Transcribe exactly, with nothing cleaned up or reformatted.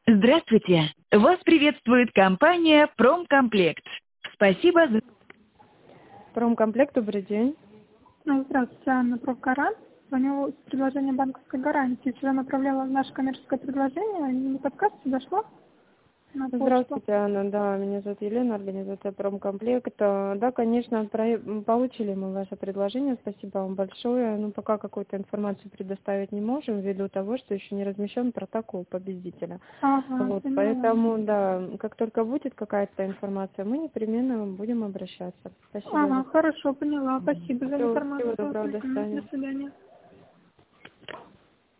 Здравствуйте! Вас приветствует компания «Промкомплект». Спасибо за... Промкомплект, добрый день. Ну, Здравствуйте, Анна Профгарант. Звоню с предложением банковской гарантии. Вчера направляла в наше коммерческое предложение. Не подскажете, дошло на почту? Здравствуйте, Анна. Да, меня зовут Елена, организация Промкомплект. А, Да, конечно, про- получили мы ваше предложение. Спасибо вам большое. Ну, пока какую-то информацию предоставить не можем, ввиду того, что еще не размещен протокол победителя. Ага, Вот, поняла. поэтому, да, как только будет какая-то информация, мы непременно будем обращаться. Спасибо. Ага, за- хорошо, поняла. Спасибо за Всего, информацию. всего доброго, до Мгм, свидания. До свидания.